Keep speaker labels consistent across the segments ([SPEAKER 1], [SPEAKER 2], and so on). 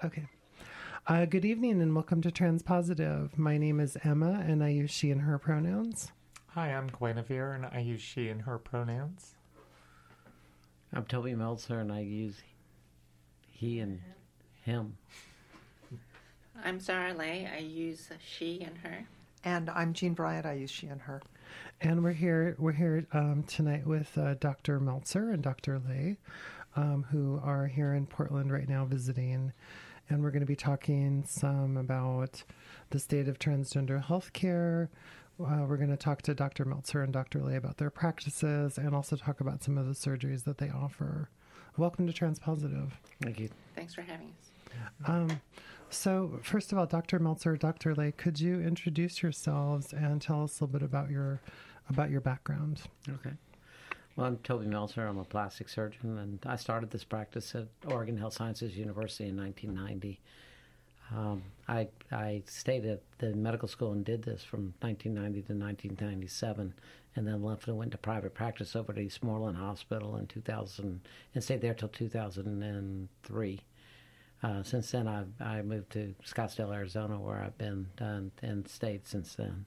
[SPEAKER 1] Okay. Good evening and welcome to Transpositive. My name is Emma and I use she and her pronouns.
[SPEAKER 2] Hi, I'm Guinevere and I use she and her pronouns.
[SPEAKER 3] I'm Toby Meltzer and I use he and him.
[SPEAKER 4] I'm Zara Lay. I use she and her.
[SPEAKER 5] And I'm Jean Bryant. I use she and her.
[SPEAKER 1] And we're here tonight with Dr. Meltzer and Dr. Lay, who are here in Portland right now visiting. And we're going to be talking some about the state of transgender healthcare. We're going to talk to Dr. Meltzer and Dr. Lay about their practices and also talk about some of the surgeries that they offer. Welcome to Transpositive.
[SPEAKER 3] Thank you.
[SPEAKER 4] Thanks for having us.
[SPEAKER 1] So first of all, Dr. Meltzer, Dr. Lay, could you introduce yourselves and tell us a little bit about your background?
[SPEAKER 3] Okay. Well, I'm Toby Meltzer. I'm a plastic surgeon, and I started this practice at Oregon Health Sciences University in 1990. I stayed at the medical school and did this from 1990 to 1997, and then left and went to private practice over at Eastmoreland Hospital in 2000 and stayed there till 2003. Since then, I moved to Scottsdale, Arizona, where I've been and stayed since then.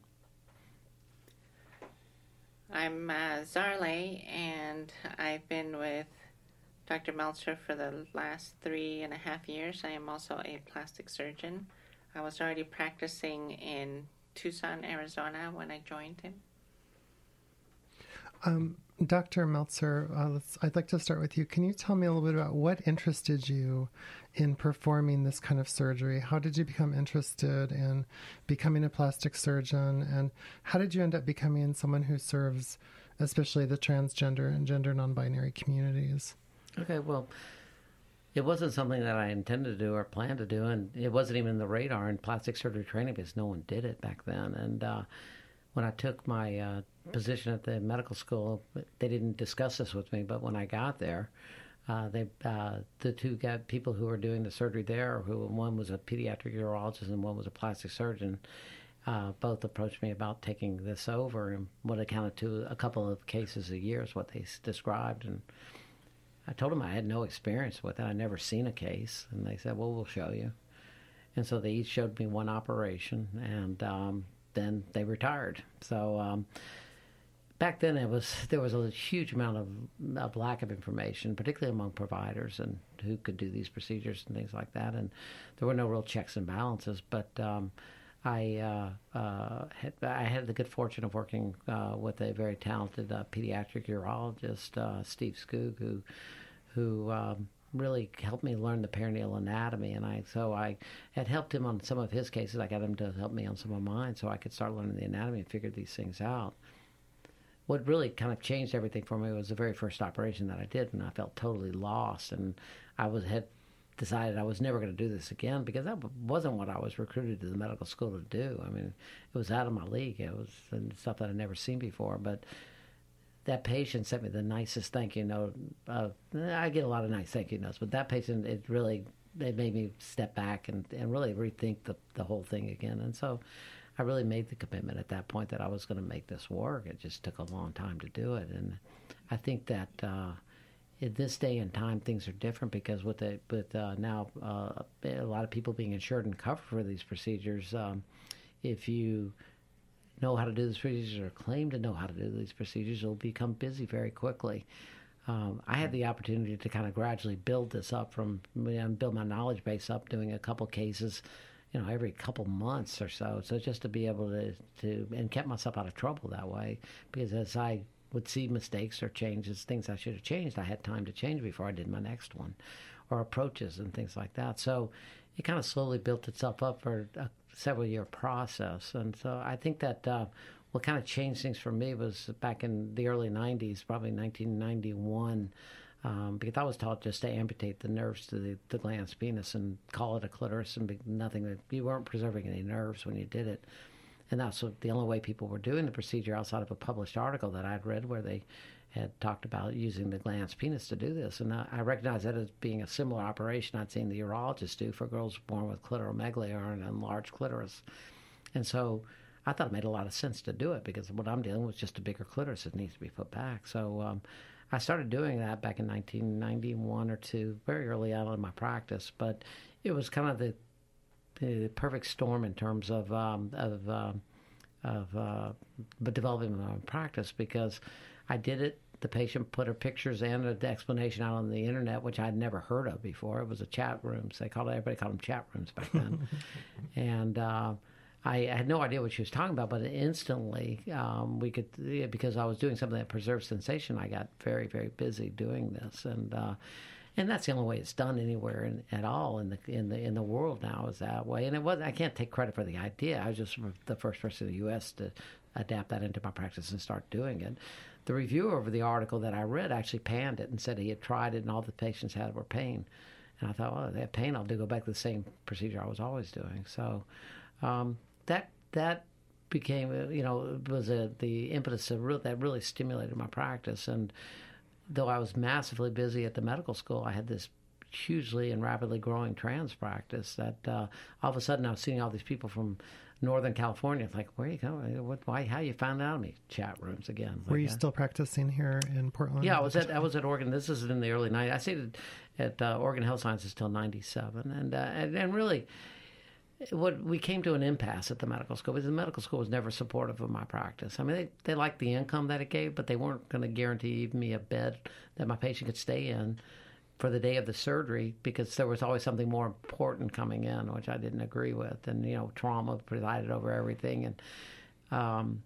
[SPEAKER 4] I'm Zara Lay, and I've been with Dr. Meltzer for the last 3.5 years. I am also a plastic surgeon. I was already practicing in Tucson, Arizona when I joined him.
[SPEAKER 1] Dr. Meltzer, I'd like to start with you. Can you tell me a little bit about what interested you in performing this kind of surgery? How did you become interested in becoming a plastic surgeon? And how did you end up becoming someone who serves especially the transgender and gender non-binary communities?
[SPEAKER 3] Okay, well, it wasn't something that I intended to do or planned to do, and it wasn't even the radar in plastic surgery training because no one did it back then. And when I took my position at the medical school, they didn't discuss this with me, but when I got there, the two people who were doing the surgery there, one was a pediatric urologist and one was a plastic surgeon, both approached me about taking this over, and what accounted to a couple of cases a year is what they described. And I told them I had no experience with it. I'd never seen a case. And they said, well, we'll show you. And so they each showed me one operation, and then they retired. So back then there was a huge amount of lack of information, particularly among providers and who could do these procedures and things like that. And there were no real checks and balances. But I had the good fortune of working with a very talented pediatric urologist, Steve Skoog, who really helped me learn the perineal anatomy. And I had helped him on some of his cases. I got him to help me on some of mine so I could start learning the anatomy and figure these things out. What really kind of changed everything for me was the very first operation that I did, and I felt totally lost. And had decided I was never going to do this again because that wasn't what I was recruited to the medical school to do. I mean, it was out of my league. It was stuff that I'd never seen before. But that patient sent me the nicest thank you note. I get a lot of nice thank you notes, but that patient, it made me step back and really rethink the whole thing again. And so I really made the commitment at that point that I was going to make this work. It just took a long time to do it. And I think that in this day and time, things are different because with now a lot of people being insured and covered for these procedures, if you know how to do these procedures or claim to know how to do these procedures, you'll become busy very quickly. I had the opportunity to kind of gradually build this up build my knowledge base up, doing a couple cases, every couple months or so. So just to be able to and kept myself out of trouble that way, because as I would see mistakes or changes, things I should have changed, I had time to change before I did my next one, or approaches and things like that. So it kind of slowly built itself up for a several-year process. And so I think that what kind of changed things for me was back in the early 90s, probably 1991, because I was taught just to amputate the nerves to the glans penis and call it a clitoris and nothing. You weren't preserving any nerves when you did it. And that's the only way people were doing the procedure outside of a published article that I'd read where they had talked about using the glans penis to do this. And I recognize that as being a similar operation I'd seen the urologists do for girls born with clitoromegaly or an enlarged clitoris. And so I thought it made a lot of sense to do it because what I'm dealing with is just a bigger clitoris that needs to be put back. So I started doing that back in 1991 or two, very early on in my practice. But it was kind of the perfect storm in terms of developing my practice, because I did it. The patient put her pictures and an explanation out on the internet, which I'd never heard of before. It was a chat rooms. Everybody called them chat rooms back then. And I had no idea what she was talking about, but instantly because I was doing something that preserved sensation, I got very, very busy doing this. And that's the only way it's done anywhere at all in the world now, is that way. And it was, I can't take credit for the idea. I was just the first person in the U.S. to adapt that into my practice and start doing it. The reviewer of the article that I read actually panned it and said he had tried it and all the patients had were pain. And I thought, well, if they have pain, I'll go back to the same procedure I was always doing. So that became, was the impetus that really stimulated my practice. And though I was massively busy at the medical school, I had this hugely and rapidly growing trans practice that all of a sudden I was seeing all these people from Northern California. It's like, where are you going? How you found out of me? Chat rooms again.
[SPEAKER 1] Were you still practicing here in Portland?
[SPEAKER 3] Yeah, I was at Oregon. This is in the early 90s. I stayed at Oregon Health Sciences till 97. And really, we came to an impasse at the medical school, because the medical school was never supportive of my practice. I mean, they liked the income that it gave, but they weren't going to guarantee me a bed that my patient could stay in for the day of the surgery, because there was always something more important coming in, which I didn't agree with. And, trauma presided over everything. And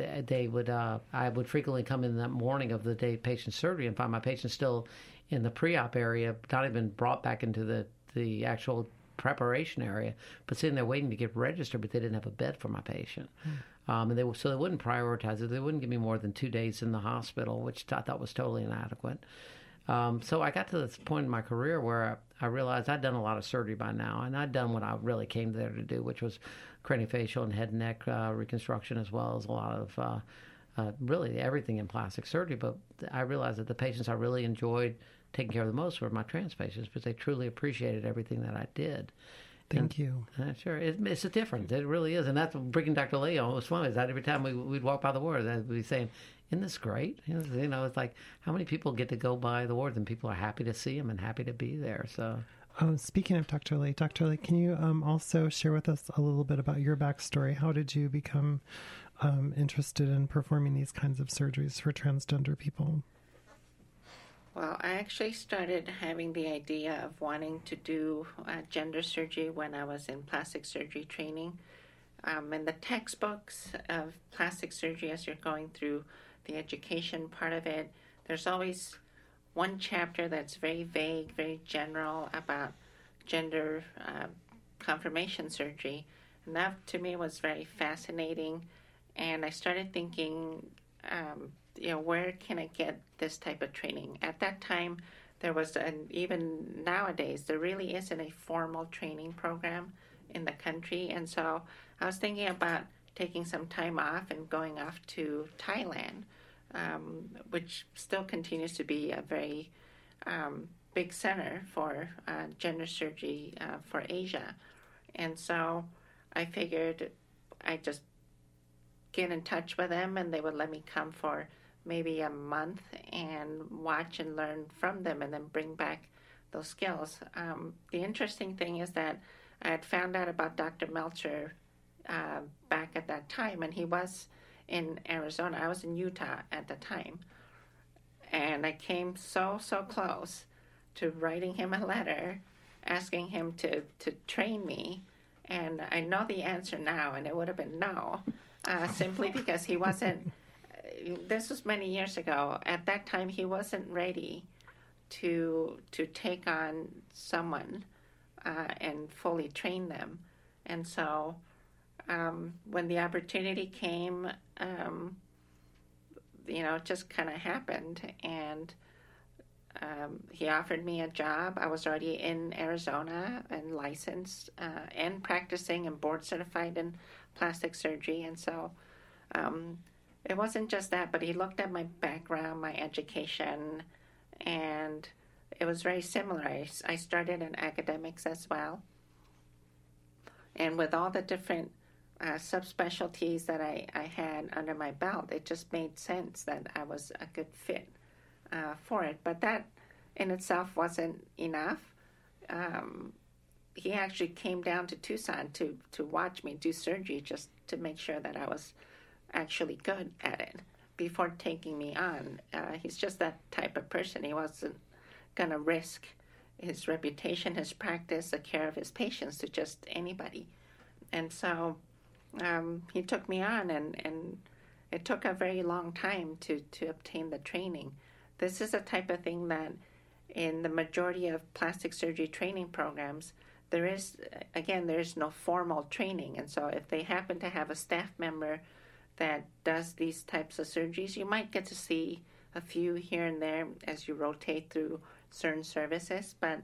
[SPEAKER 3] I would frequently come in that morning of the day patient surgery and find my patient still in the pre-op area, not even brought back into the actual preparation area, but sitting there waiting to get registered, but they didn't have a bed for my patient. And they wouldn't prioritize it. They wouldn't give me more than 2 days in the hospital, which I thought was totally inadequate. So I got to this point in my career where I realized I'd done a lot of surgery by now, and I'd done what I really came there to do, which was craniofacial and head and neck reconstruction, as well as a lot of really everything in plastic surgery. But I realized that the patients I really enjoyed taking care of the most were my trans patients, because they truly appreciated everything that I did.
[SPEAKER 1] Thank you.
[SPEAKER 3] Sure. It's a difference. It really is. And that's what bringing Dr. Lay on was fun. Is that every time we'd walk by the ward, they'd be saying, isn't this great? It's like, how many people get to go by the ward, and people are happy to see him and happy to be there. So,
[SPEAKER 1] speaking of Dr. Lay, can you also share with us a little bit about your backstory? How did you become interested in performing these kinds of surgeries for transgender people?
[SPEAKER 4] Well, I actually started having the idea of wanting to do gender surgery when I was in plastic surgery training. In the textbooks of plastic surgery, as you're going through the education part of it, there's always one chapter that's very vague, very general about gender confirmation surgery. And that, to me, was very fascinating. And I started thinking, where can I get this type of training? At that time, there was, even nowadays, there really isn't a formal training program in the country. And so I was thinking about taking some time off and going off to Thailand, which still continues to be a very big center for gender surgery for Asia. And so I figured I'd just get in touch with them, and they would let me come for maybe a month and watch and learn from them, and then bring back those skills. The interesting thing is that I had found out about Dr. Meltzer back at that time, and he was in Arizona. I was in Utah at the time. And I came so close to writing him a letter asking him to train me. And I know the answer now, and it would have been no, simply because he wasn't, this was many years ago. At that time, he wasn't ready to take on someone and fully train them. And so when the opportunity came, it just kind of happened. And he offered me a job. I was already in Arizona and licensed and practicing and board certified in plastic surgery. And so it wasn't just that, but he looked at my background, my education, and it was very similar. I started in academics as well. And with all the different subspecialties that I had under my belt, it just made sense that I was a good fit for it. But that in itself wasn't enough. he actually came down to Tucson to watch me do surgery just to make sure that I was actually good at it before taking me on. He's just that type of person. He wasn't going to risk his reputation, his practice, the care of his patients to just anybody. And so he took me on, and it took a very long time to obtain the training. This is a type of thing that in the majority of plastic surgery training programs, there's no formal training. And so if they happen to have a staff member that does these types of surgeries, you might get to see a few here and there as you rotate through certain services. But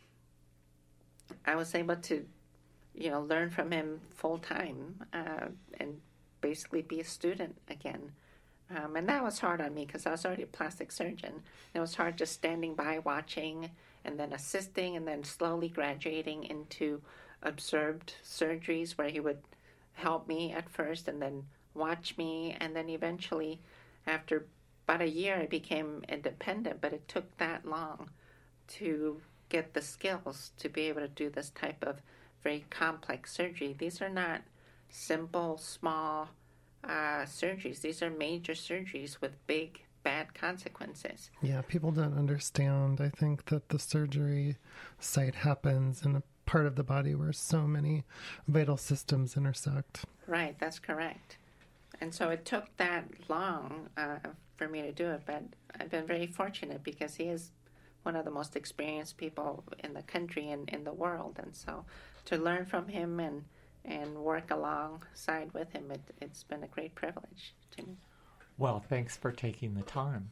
[SPEAKER 4] I was able to, learn from him full time and basically be a student again. And that was hard on me because I was already a plastic surgeon. It was hard just standing by watching and then assisting and then slowly graduating into observed surgeries where he would help me at first and then watch me. And then eventually, after about a year, I became independent. But it took that long to get the skills to be able to do this type of very complex surgery. These are not simple, small surgeries. These are major surgeries with big, bad consequences.
[SPEAKER 1] Yeah, people don't understand. I think that the surgery site happens in a part of the body where so many vital systems intersect.
[SPEAKER 4] Right, that's correct. And so it took that long for me to do it, but I've been very fortunate because he is one of the most experienced people in the country and in the world. And so to learn from him and work alongside with him, it's been a great privilege to me.
[SPEAKER 2] Well, thanks for taking the time.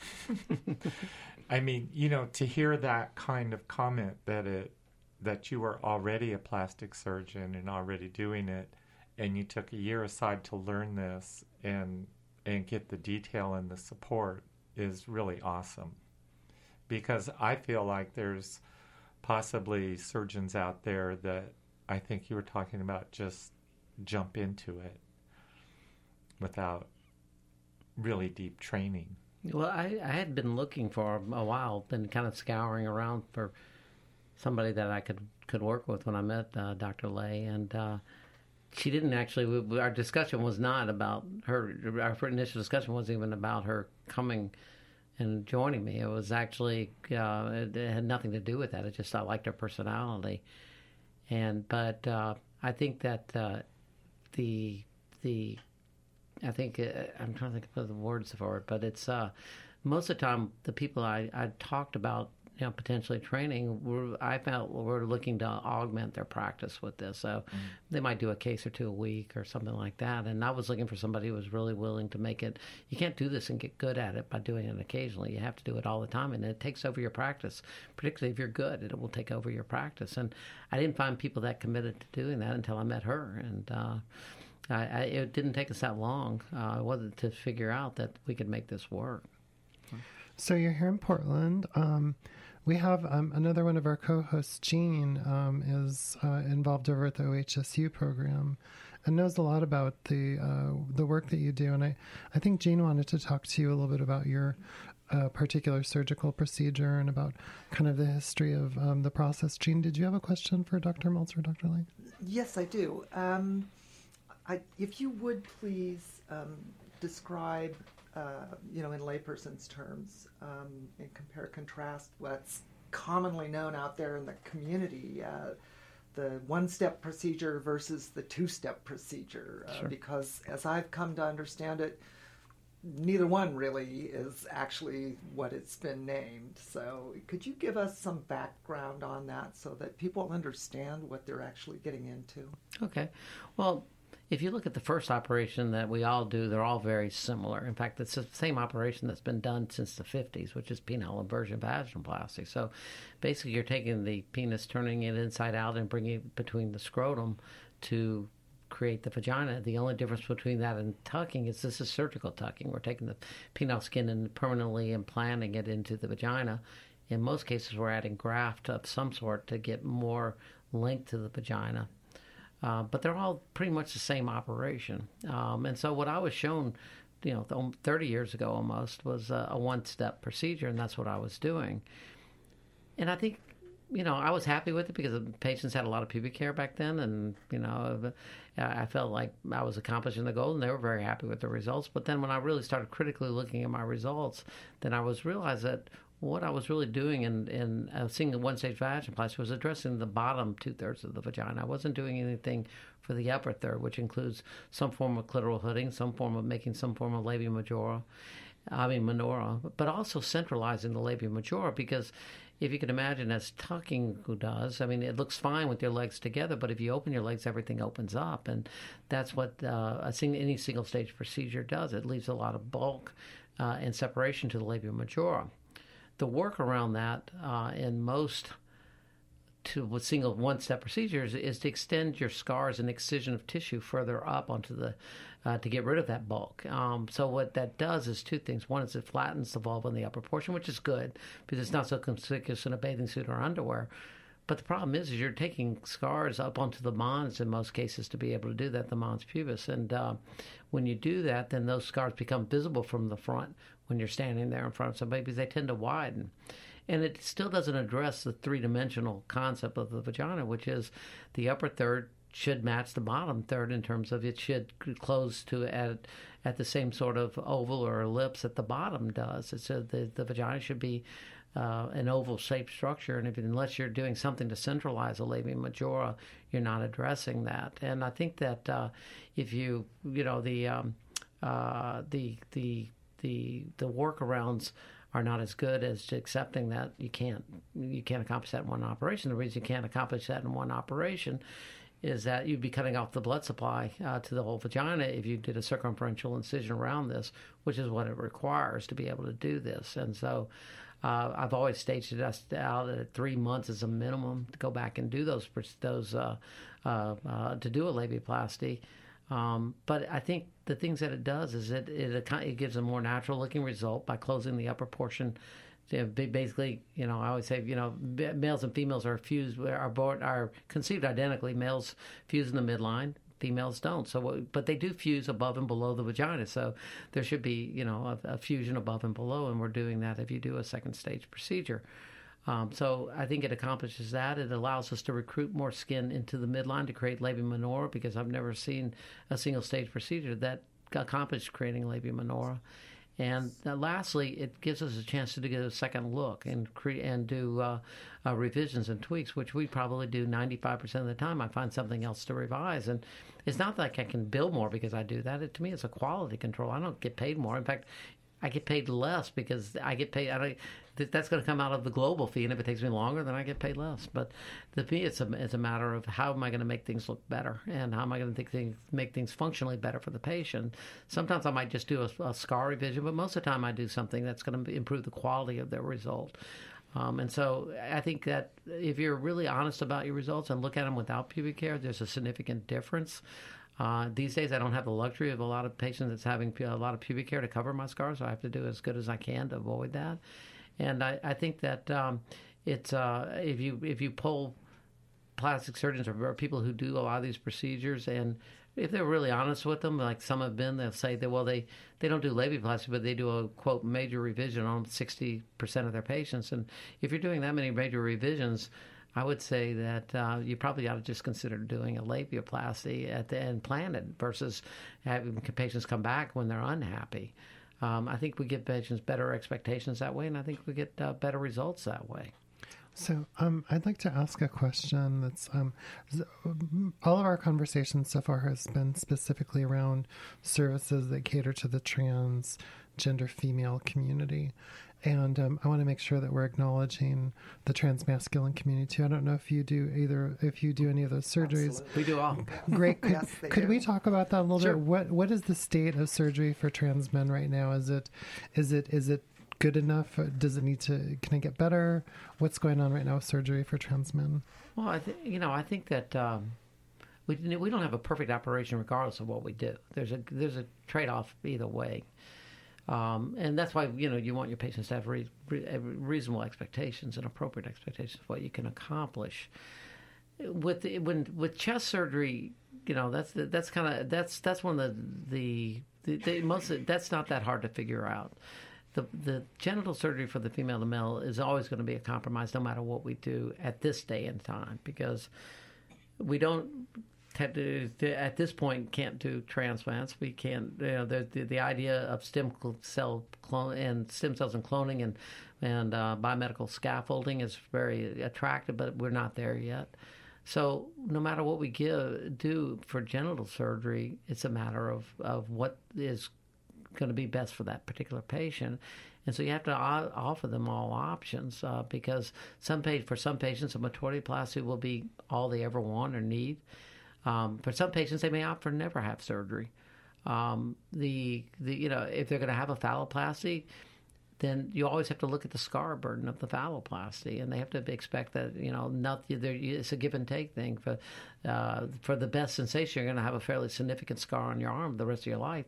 [SPEAKER 2] I mean, to hear that kind of comment that you were already a plastic surgeon and already doing it, and you took a year aside to learn this and get the detail and the support is really awesome. Because I feel like there's possibly surgeons out there that I think you were talking about just jump into it without really deep training.
[SPEAKER 3] Well, I had been looking for a while, been kind of scouring around for somebody that I could work with when I met Dr. Lay, and she didn't actually. Our discussion was not about her. Our initial discussion wasn't even about her coming and joining me. It was actually it had nothing to do with that. It just I liked her personality, but I think that I think I'm trying to think of the words for it, but it's most of the time the people I talked about, potentially training, I felt were looking to augment their practice with this. So they might do a case or two a week or something like that. And I was looking for somebody who was really willing to make it. You can't do this and get good at it by doing it occasionally. You have to do it all the time, and it takes over your practice. Particularly if you're good, it will take over your practice. And I didn't find people that committed to doing that until I met her. And it didn't take us that long, wasn't to figure out that we could make this work.
[SPEAKER 1] So you're here in Portland. We have another one of our co-hosts, Jean, is involved over at the OHSU program and knows a lot about the work that you do. And I think Jean wanted to talk to you a little bit about your particular surgical procedure and about kind of the history of the process. Jean, did you have a question for Dr. Meltzer, Dr. Lay?
[SPEAKER 5] Yes, I do. If you would please describe, in layperson's terms, and compare contrast what's commonly known out there in the community, the one-step procedure versus the two-step procedure.
[SPEAKER 3] Sure.
[SPEAKER 5] Because as I've come to understand it, neither one really is actually what it's been named. So could you give us some background on that so that people understand what they're actually getting into?
[SPEAKER 3] Okay. Well, if you look at the first operation that we all do, they're all very similar. In fact, it's the same operation that's been done since the 50s, which is penile inversion vaginoplasty. So basically you're taking the penis, turning it inside out, and bringing it between the scrotum to create the vagina. The only difference between that and tucking is this is surgical tucking. We're taking the penile skin and permanently implanting it into the vagina. In most cases, we're adding graft of some sort to get more length to the vagina. But they're all pretty much the same operation. And so what I was shown, 30 years ago almost, was a one-step procedure, and that's what I was doing. And I think I was happy with it because the patients had a lot of pubic hair back then, and I felt like I was accomplishing the goal, and they were very happy with the results. But then when I really started critically looking at my results, then I realized that what I was really doing in a single one-stage vaginoplasty was addressing the bottom 2/3 of the vagina. I wasn't doing anything for the upper third, which includes some form of clitoral hooding, some form of making some form of labia minora, but also centralizing the labia majora, because if you can imagine, as tucking does, I mean, it looks fine with your legs together, but if you open your legs, everything opens up, and that's what any single-stage procedure does. It leaves a lot of bulk and separation to the labia majora. The work around that in most with single one-step procedures is to extend your scars and excision of tissue further up onto the to get rid of that bulk. So what that does is two things. One is it flattens the vulva in the upper portion, which is good because it's not so conspicuous in a bathing suit or underwear. But the problem is you're taking scars up onto the mons in most cases to be able to do that, the mons pubis. And when you do that, then those scars become visible from the front when you're standing there in front of somebody because they tend to widen. And it still doesn't address the three-dimensional concept of the vagina, which is the upper third should match the bottom third in terms of it should close to at the same sort of oval or ellipse that the bottom does. It's the vagina should be an oval-shaped structure, and unless you're doing something to centralize the labia majora, you're not addressing that. And I think that if the workarounds are not as good as to accepting that you can't accomplish that in one operation. The reason you can't accomplish that in one operation is that you'd be cutting off the blood supply to the whole vagina if you did a circumferential incision around this, which is what it requires to be able to do this. And so I've always staged it out at 3 months as a minimum to go back and do those to do a labiaplasty. But I think the things that it does is it gives a more natural looking result by closing the upper portion. Basically, I always say, males and females are conceived identically. Males fuse in the midline, females don't. But they do fuse above and below the vagina. So there should be, a fusion above and below, and we're doing that if you do a second stage procedure. So I think it accomplishes that. It allows us to recruit more skin into the midline to create labia minora, because I've never seen a single stage procedure that accomplished creating labia minora. And lastly, it gives us a chance to get a second look and do revisions and tweaks, which we probably do 95% of the time. I find something else to revise. And it's not like I can bill more because I do that. To me, it's a quality control. I don't get paid more. In fact, I get paid less because I get paid. That's going to come out of the global fee, and if it takes me longer, then I get paid less. But to me, it's a matter of how am I going to make things look better, and how am I going to make things functionally better for the patient. Sometimes I might just do a scar revision, but most of the time I do something that's going to improve the quality of their result. And so I think that if you're really honest about your results and look at them without pubic hair, there's a significant difference. These days, I don't have the luxury of a lot of patients that's having a lot of pubic hair to cover my scars, so I have to do as good as I can to avoid that. And I think that it's if you poll plastic surgeons or people who do a lot of these procedures, and if they're really honest with them, like some have been, they'll say that they don't do labiaplasty, but they do a quote major revision on 60% of their patients. And if you're doing that many major revisions, I would say that you probably ought to just consider doing a labiaplasty at the end planted versus having patients come back when they're unhappy. I think we give patients better expectations that way, and I think we get better results that way.
[SPEAKER 1] So I'd like to ask a question that's all of our conversation so far has been specifically around services that cater to the transgender female community. And I want to make sure that we're acknowledging the transmasculine community too. I don't know if you do any of those surgeries.
[SPEAKER 5] Absolutely.
[SPEAKER 3] We do all.
[SPEAKER 1] Great. Could we
[SPEAKER 5] do.
[SPEAKER 1] talk about that a little
[SPEAKER 3] Sure.
[SPEAKER 1] bit? What is the state of surgery for trans men right now? Is it good enough? Does it need to? Can it get better? What's going on right now with surgery for trans men?
[SPEAKER 3] Well, I think that we don't have a perfect operation regardless of what we do. There's a trade-off either way. And that's why you want your patients to have reasonable expectations and appropriate expectations of what you can accomplish. With chest surgery, that's one of the most that's not that hard to figure out. the genital surgery for the female to male is always going to be a compromise no matter what we do at this day and time, because we don't at this point can't do transplants. We can't. The idea of stem cells and cloning and biomedical scaffolding is very attractive, but we're not there yet. So no matter what we do for genital surgery, it's a matter of what is going to be best for that particular patient. And so you have to offer them all options because for some patients, a matoidioplasty will be all they ever want or need. For some patients, they may opt for never have surgery. If they're going to have a phalloplasty, then you always have to look at the scar burden of the phalloplasty, and they have to expect that it's a give and take thing. For the best sensation, you're going to have a fairly significant scar on your arm the rest of your life.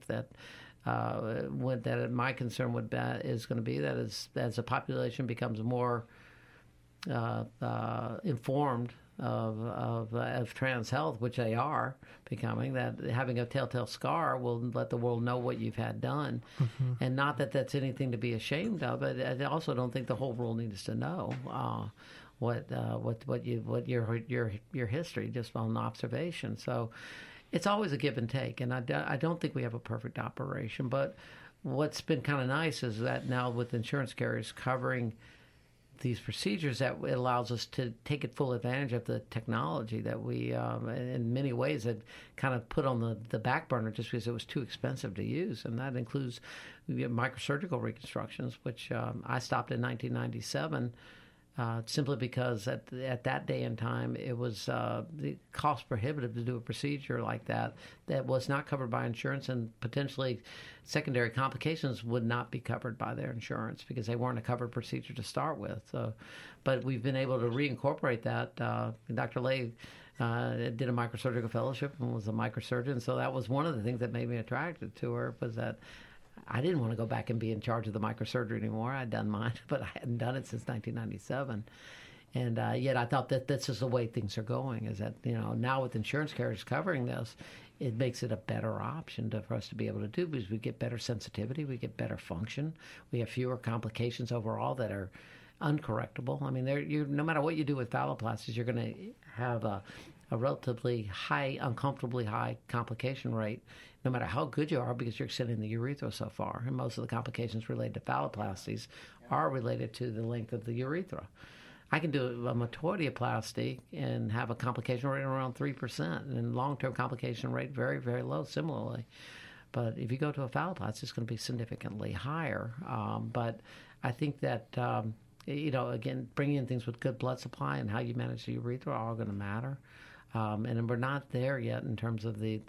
[SPEAKER 3] My concern is going to be that as the population becomes more informed of trans health, which they are becoming, that having a telltale scar will let the world know what you've had done. Mm-hmm. And not that that's anything to be ashamed of, but I also don't think the whole world needs to know what your history just on observation. So it's always a give and take, and I don't think we have a perfect operation. But what's been kind of nice is that now with insurance carriers covering these procedures, that it allows us to take full advantage of the technology that we, in many ways, had kind of put on the back burner just because it was too expensive to use. And that includes microsurgical reconstructions, which I stopped in 1997 simply because at that day and time it was cost prohibitive to do a procedure like that was not covered by insurance, and potentially secondary complications would not be covered by their insurance because they weren't a covered procedure to start with. So, but we've been able to reincorporate that. Dr. Lay did a microsurgical fellowship and was a microsurgeon, so that was one of the things that made me attracted to her, was that I didn't want to go back and be in charge of the microsurgery anymore. I'd done mine, but I hadn't done it since 1997. And yet I thought that this is the way things are going, is that, now with insurance carriers covering this, it makes it a better option for us to be able to do, because we get better sensitivity, we get better function, we have fewer complications overall that are uncorrectable. I mean, no matter what you do with phalloplasties, you're going to have a relatively high, uncomfortably high complication rate, no matter how good you are, because you're extending the urethra so far. And most of the complications related to phalloplasties are related to the length of the urethra. I can do a matoidioplasty and have a complication rate around 3%, and long-term complication rate very, very low similarly. But if you go to a phalloplasty, it's going to be significantly higher. But I think that, again, bringing in things with good blood supply and how you manage the urethra are all going to matter. And we're not there yet in terms of the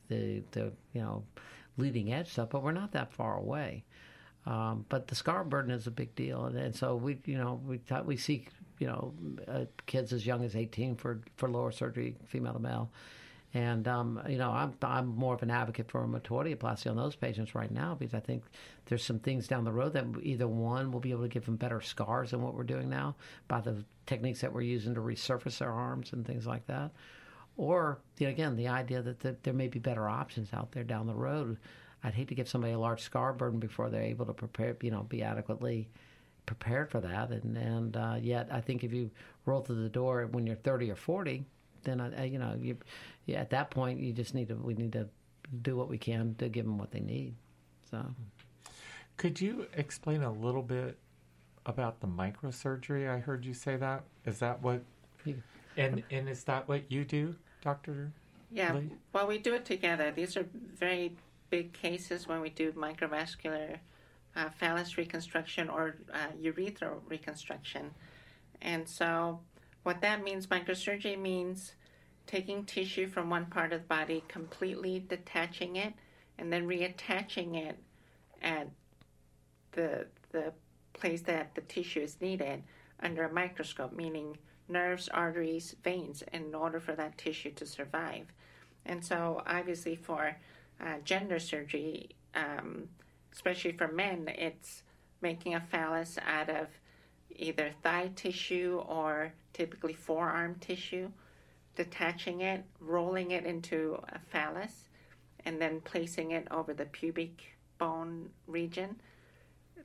[SPEAKER 3] leading edge stuff, but we're not that far away. But the scar burden is a big deal, and so we see kids as young as 18 for lower surgery, female to male, and I'm more of an advocate for a matoidioplasty on those patients right now, because I think there's some things down the road that either one will be able to give them better scars than what we're doing now by the techniques that we're using to resurface their arms and things like that. Or, again, the idea that there may be better options out there down the road. I'd hate to give somebody a large scar burden before they're able to prepare, be adequately prepared for that. And yet, I think if you roll through the door when you're 30 or 40, then at that point we need to do what we can to give them what they need. So,
[SPEAKER 2] could you explain a little bit about the microsurgery? I heard you say that. Is that what? And is that what you do, Dr.
[SPEAKER 4] Yeah.
[SPEAKER 2] Lee?
[SPEAKER 4] Well, we do it together. These are very big cases when we do microvascular phallus reconstruction or urethra reconstruction. And so what that means, microsurgery means taking tissue from one part of the body, completely detaching it, and then reattaching it at the place that the tissue is needed under a microscope, meaning nerves, arteries, veins, in order for that tissue to survive. And so obviously for gender surgery, especially for men, it's making a phallus out of either thigh tissue or typically forearm tissue, detaching it, rolling it into a phallus, and then placing it over the pubic bone region.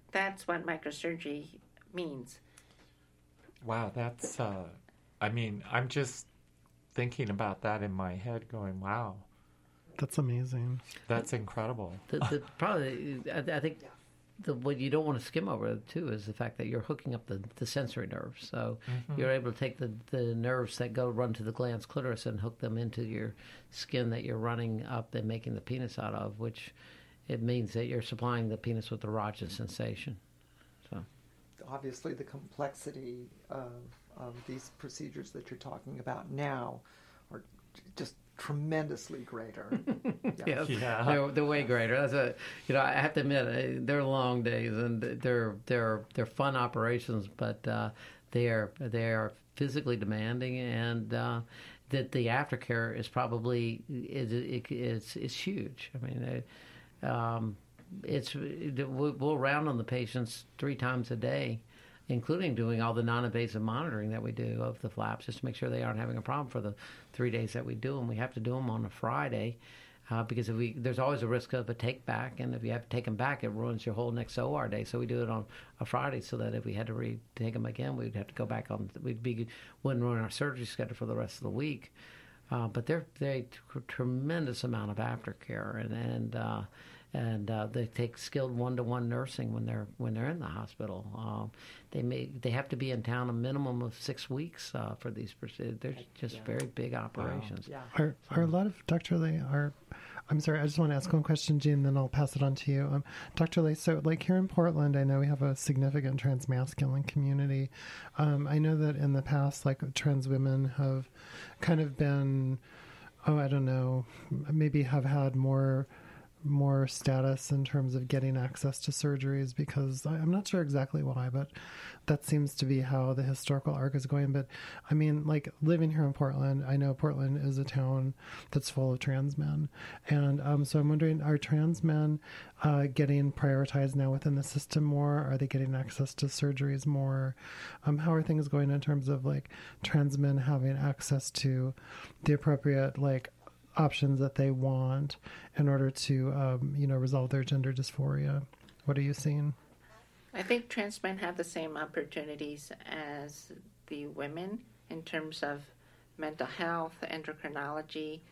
[SPEAKER 4] that's what microsurgery means.
[SPEAKER 2] Wow, that's, I mean, I'm just thinking about that in my head going, wow,
[SPEAKER 1] That's amazing.
[SPEAKER 2] that's incredible.
[SPEAKER 3] Probably, I think what you don't want to skim over too is the fact that you're hooking up the sensory nerves. So you're able to take the nerves that run to the glans clitoris and hook them into your skin that you're running up and making the penis out of, which it means that you're supplying the penis with erogenous sensation. So
[SPEAKER 5] Obviously, the complexity of these procedures that you're talking about now are just tremendously greager.
[SPEAKER 3] yes,
[SPEAKER 2] Yeah.
[SPEAKER 3] they're way greater. That's I have to admit, they're long days and they're fun operations, but they are physically demanding, and that the aftercare is probably is huge. I mean, we'll round on the patients 3 times a day, including doing all the non-invasive monitoring that we do of the flaps, just to make sure they aren't having a problem for the 3 days that we do them. We have to do them on a Friday because there's always a risk of a take back, and if you have to take them back, it ruins your whole next OR day. So we do it on a Friday, so that if we had to retake them again, we'd have to go back on. Wouldn't run our surgery schedule for the rest of the week. But they tremendous amount of aftercare, and they take skilled 1-to-1 nursing when they're in the hospital. They have to be in town a minimum of 6 weeks for these procedures. They're just very big operations.
[SPEAKER 5] Yeah.
[SPEAKER 1] Are a lot of Dr. Lay I'm sorry, I just want to ask one question, Jean, then I'll pass it on to you. Dr. Lay, so like here in Portland, I know we have a significant transmasculine community. I know that in the past, like trans women have kind of been, I don't know, maybe have had more status in terms of getting access to surgeries, because I'm not sure exactly why, but that seems to be how the historical arc is going. But I mean, like living here in Portland, I know Portland is a town that's full of trans men. And so I'm wondering, are trans men getting prioritized now within the system more? Are they getting access to surgeries more? How are things going in terms of like trans men having access to the appropriate options that they want in order to, resolve their gender dysphoria? What are you seeing?
[SPEAKER 4] I think trans men have the same opportunities as the women in terms of mental health, endocrinology.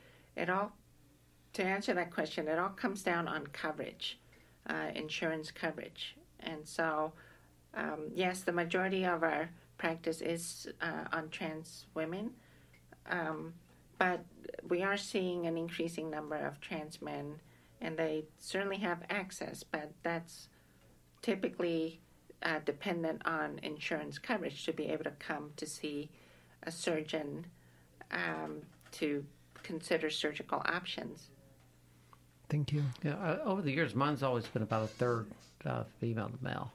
[SPEAKER 4] To answer that question, it all comes down on coverage, insurance coverage. And so, yes, the majority of our practice is on trans women, but we are seeing an increasing number of trans men, and they certainly have access, but that's typically dependent on insurance coverage to be able to come to see a surgeon to consider surgical options.
[SPEAKER 1] Thank you.
[SPEAKER 3] Yeah, over the years, mine's always been about a third female to male.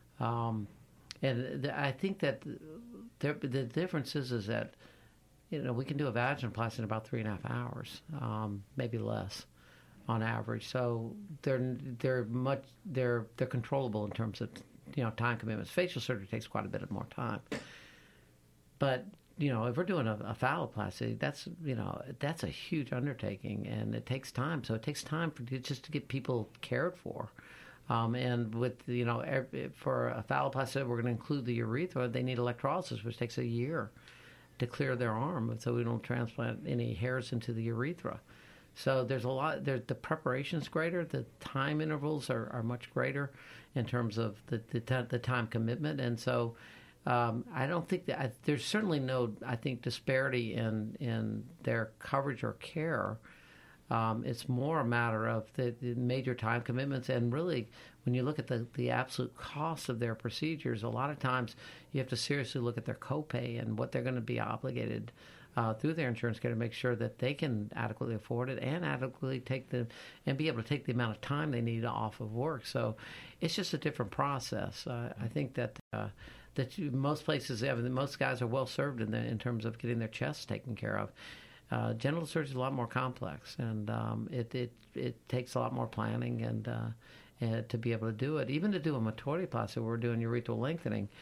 [SPEAKER 3] And I think that the difference is that we can do a vaginoplasty in about 3.5 hours, maybe less, on average. So they're controllable in terms of time commitments. Facial surgery takes quite a bit more time. But if we're doing a phalloplasty, that's a huge undertaking, and it takes time. So it takes time just to get people cared for. And with for a phalloplasty, we're going to include the urethra. They need electrolysis, which takes a year to clear their arm, so we don't transplant any hairs into the urethra. So there's a lot. The preparation's greater. The time intervals are much greater in terms of the time commitment. And so I don't think that there's certainly no disparity in their coverage or care. It's more a matter of the major time commitments, and really, when you look at the absolute cost of their procedures, a lot of times you have to seriously look at their copay and what they're going to be obligated through their insurance care to make sure that they can adequately afford it and adequately be able to take the amount of time they need off of work. So it's just a different process. I think that most places, most guys are well served in terms of getting their chests taken care of. Genital surgery is a lot more complex, and it takes a lot more planning and to be able to do it. Even to do a metoidioplasty, where we're doing urethral lengthening,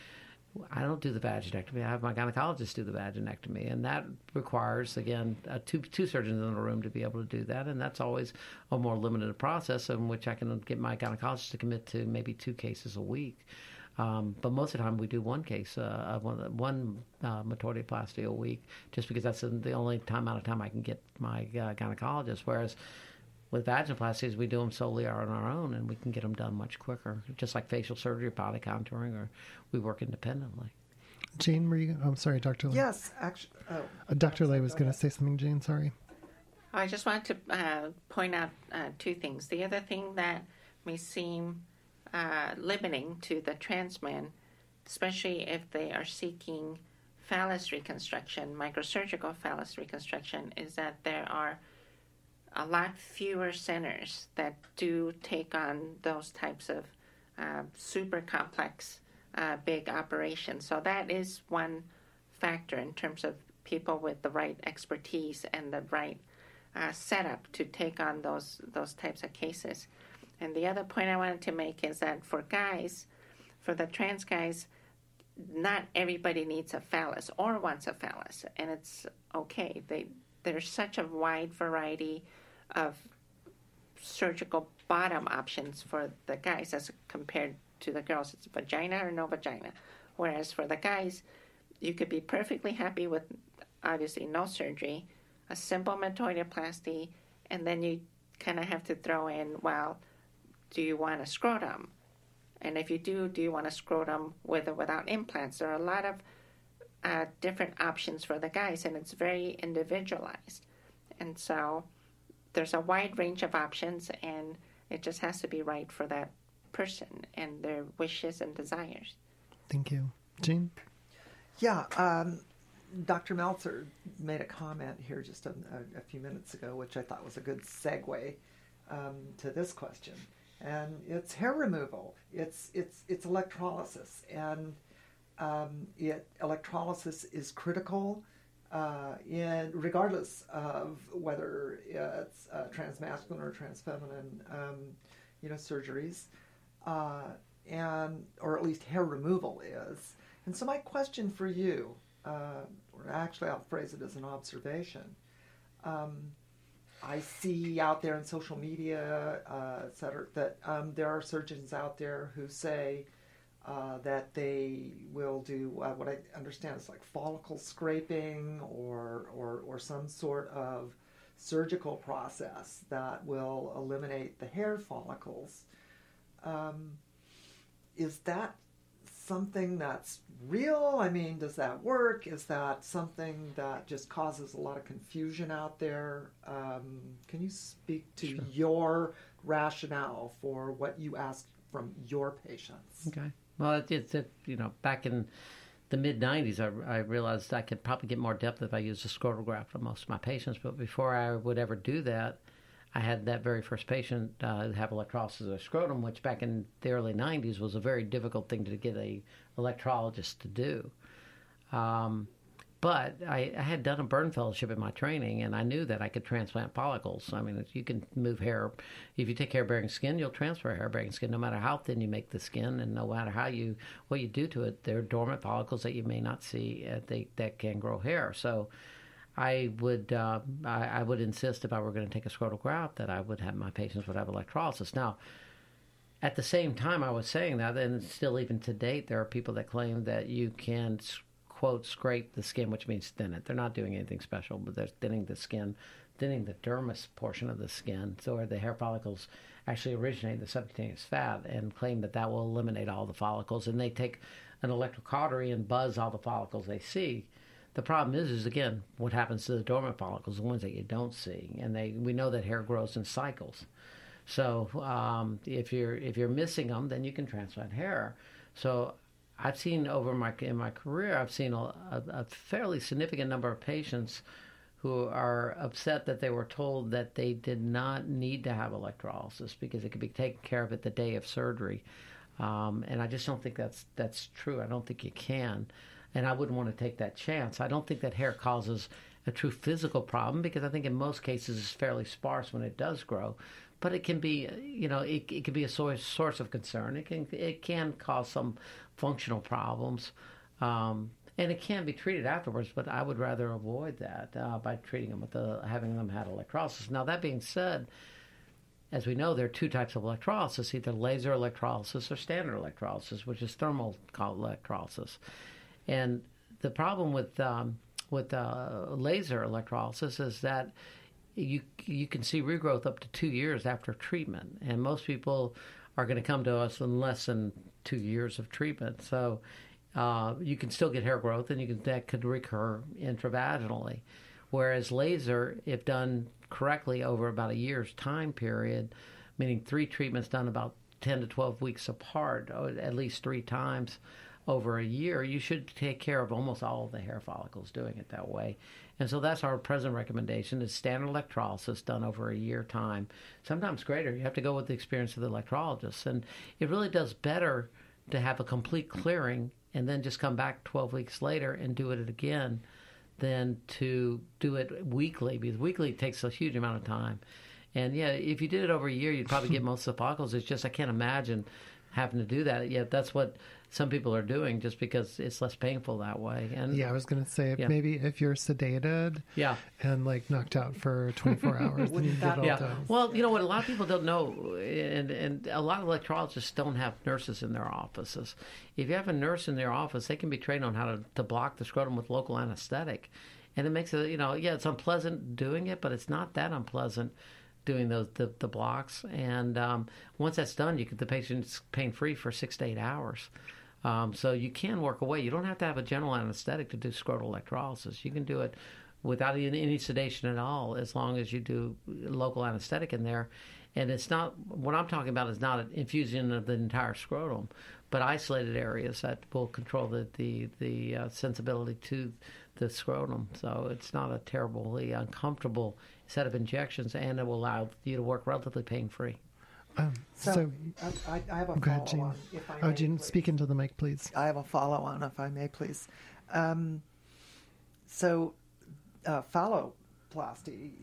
[SPEAKER 3] I don't do the vaginectomy. I have my gynecologist do the vaginectomy, and that requires, again, two surgeons in the room to be able to do that, and that's always a more limited process in which I can get my gynecologist to commit to maybe 2 cases a week. But most of the time we do one case, one metoidioplasty a week, just because that's the only amount of time I can get my gynecologist, whereas with vaginoplasties, we do them solely on our own, and we can get them done much quicker, just like facial surgery, body contouring, or we work independently.
[SPEAKER 1] Jane, were you? I'm sorry, Dr. Lay.
[SPEAKER 5] Yes, actually.
[SPEAKER 1] Dr. Lay was going to say something, Jane, sorry.
[SPEAKER 4] I just wanted to point out 2 things. The other thing that may seem limiting to the trans men, especially if they are seeking phallus reconstruction, microsurgical phallus reconstruction, is that there are a lot fewer centers that do take on those types of super complex big operations. So that is one factor in terms of people with the right expertise and the right setup to take on those types of cases. And the other point I wanted to make is that for guys, for the trans guys, not everybody needs a phallus or wants a phallus, and it's okay. There's such a wide variety of surgical bottom options for the guys as compared to the girls. It's vagina or no vagina. Whereas for the guys, you could be perfectly happy with obviously no surgery, a simple metoidioplasty, and then you kind of have to throw in, well, do you want a scrotum? And if you do you want a scrotum with or without implants? There are a lot of different options for the guys, and it's very individualized. And so there's a wide range of options, and it just has to be right for that person and their wishes and desires.
[SPEAKER 1] Thank you. Jane?
[SPEAKER 5] Yeah, Dr. Meltzer made a comment here just a few minutes ago, which I thought was a good segue to this question. And it's hair removal. It's electrolysis, and electrolysis is critical in regardless of whether it's transmasculine or transfeminine, surgeries, and or at least hair removal is. And so my question for you, or actually I'll phrase it as an observation. I see out there in social media, et cetera, that there are surgeons out there who say that they will do what I understand is like follicle scraping or some sort of surgical process that will eliminate the hair follicles. Is that something that's real? I mean, does that work? Is that something that just causes a lot of confusion out there? Can you speak to your rationale for what you ask from your patients?
[SPEAKER 3] Okay. Well, it's back in the mid-'90s, I realized I could probably get more depth if I used a scrotal graft on most of my patients. But before I would ever do that, I had that very first patient have electrolysis of their scrotum, which back in the early 90s was a very difficult thing to get a electrologist to do. But I had done a burn fellowship in my training, and I knew that I could transplant follicles. I mean, you can move hair. If you take hair-bearing skin, you'll transfer hair-bearing skin no matter how thin you make the skin, and no matter what you do to it. There are dormant follicles that you may not see that can grow hair. So I would insist if I were going to take a scrotal graft that I would have my patients would have electrolysis. Now, at the same time I was saying that, and still even to date, there are people that claim that you can, quote, scrape the skin, which means thin it. They're not doing anything special, but they're thinning the skin, thinning the dermis portion of the skin, so where the hair follicles actually originate in the subcutaneous fat, and claim that will eliminate all the follicles. And they take an electrocautery and buzz all the follicles they see. The problem is again, what happens to the dormant follicles, the ones that you don't see, and we know that hair grows in cycles. So if you're missing them, then you can transplant hair. So I've seen in my career, I've seen a fairly significant number of patients who are upset that they were told that they did not need to have electrolysis because it could be taken care of at the day of surgery. And I just don't think that's true. I don't think you can. And I wouldn't want to take that chance. I don't think that hair causes a true physical problem because I think in most cases it's fairly sparse when it does grow. But it can be, it can be a source of concern. It can cause some functional problems. And it can be treated afterwards, but I would rather avoid that by treating them with having them had electrolysis. Now, that being said, as we know, there are two types of electrolysis, either laser electrolysis or standard electrolysis, which is thermal electrolysis. And the problem with laser electrolysis is that you can see regrowth up to 2 years after treatment, and most people are going to come to us in less than 2 years of treatment. So you can still get hair growth, and that could recur intravaginally. Whereas laser, if done correctly over about a year's time period, meaning 3 treatments done about 10 to 12 weeks apart, or at least 3 times over a year, you should take care of almost all of the hair follicles doing it that way. And so that's our present recommendation is standard electrolysis done over a year time, sometimes greater. You have to go with the experience of the electrologist. And it really does better to have a complete clearing and then just come back 12 weeks later and do it again than to do it weekly, because weekly takes a huge amount of time. And yeah, if you did it over a year, you'd probably get most of the follicles. It's just I can't imagine having to do that. Yet that's what some people are doing just because it's less painful that way. And
[SPEAKER 1] yeah, I was going to say maybe if you're sedated and like knocked out for 24 hours, then you get all done.
[SPEAKER 3] Well, you know what? A lot of people don't know, and a lot of electrologists don't have nurses in their offices. If you have a nurse in their office, they can be trained on how to block the scrotum with local anesthetic. And it makes it, it's unpleasant doing it, but it's not that unpleasant doing the blocks. And once that's done, the patient's pain-free for 6 to 8 hours. So you can work away. You don't have to have a general anesthetic to do scrotal electrolysis. You can do it without any sedation at all, as long as you do local anesthetic in there. And it's not, what I'm talking about is not an infusion of the entire scrotum, but isolated areas that will control the sensibility to the scrotum. So it's not a terribly uncomfortable set of injections, and it will allow you to work relatively pain-free.
[SPEAKER 5] So I have a follow-on, if I may.
[SPEAKER 1] Gene,
[SPEAKER 5] please.
[SPEAKER 1] speak into the mic, please.
[SPEAKER 5] I have a follow-on, if I may, please. Phalloplasty,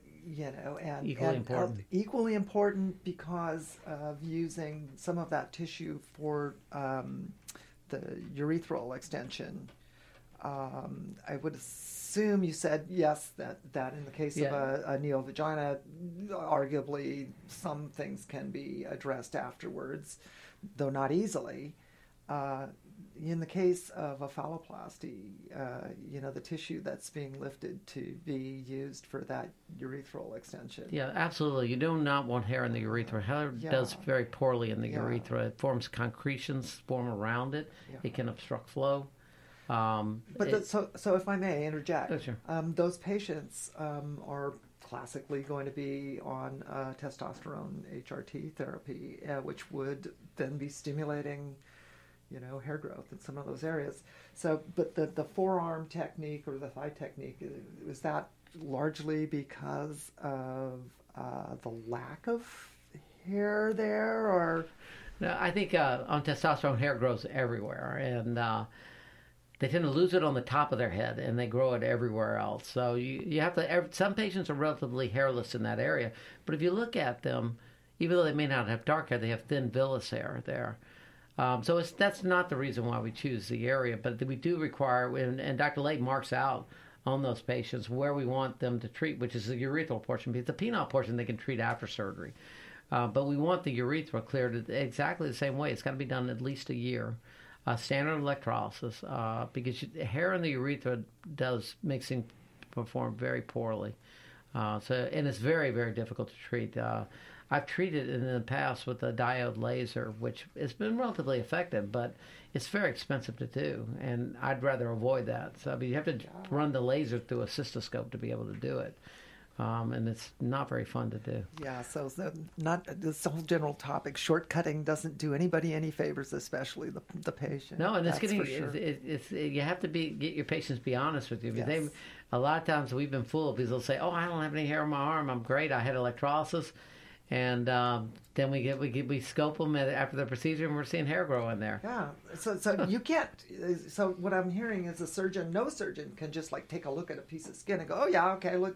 [SPEAKER 5] and equally important because of using some of that tissue for the urethral extension. I would assume you said yes, that in the case of a neovagina, arguably some things can be addressed afterwards, though not easily. In the case of a phalloplasty, the tissue that's being lifted to be used for that urethral extension.
[SPEAKER 3] Yeah, absolutely. You do not want hair in the urethra. Hair does very poorly in the urethra. It forms concretions form around it. Yeah. It can obstruct flow.
[SPEAKER 5] So if I may interject,
[SPEAKER 3] oh, sure.
[SPEAKER 5] Those patients are classically going to be on testosterone HRT therapy, which would then be stimulating, hair growth in some of those areas. So, but the forearm technique or the thigh technique, is that largely because of the lack of hair there, or?
[SPEAKER 3] No, I think on testosterone, hair grows everywhere, and they tend to lose it on the top of their head, and they grow it everywhere else. So you have to. Some patients are relatively hairless in that area, but if you look at them, even though they may not have dark hair, they have thin villous hair there. So that's not the reason why we choose the area, but we do require, and Dr. Lay marks out on those patients where we want them to treat, which is the urethral portion, because the penile portion they can treat after surgery. But we want the urethra cleared exactly the same way. It's got to be done at least a year. Standard electrolysis, because hair in the urethra makes things perform very poorly. And it's very, very difficult to treat. I've treated it in the past with a diode laser, which has been relatively effective, but it's very expensive to do, and I'd rather avoid that. So you have to run the laser through a cystoscope to be able to do it. And it's not very fun to do.
[SPEAKER 5] Yeah, so not this whole general topic. Shortcutting doesn't do anybody any favors, especially the patient.
[SPEAKER 3] No, and it's getting.
[SPEAKER 5] Sure.
[SPEAKER 3] You have to get your patients to be honest with you.
[SPEAKER 5] Yes.
[SPEAKER 3] A lot of times we've been fooled because they'll say, "Oh, I don't have any hair on my arm. I'm great. I had electrolysis," and then we scope them after the procedure, and we're seeing hair grow in there.
[SPEAKER 5] Yeah. So you can't. So what I'm hearing is no surgeon can just like take a look at a piece of skin and go, "Oh yeah, okay, look,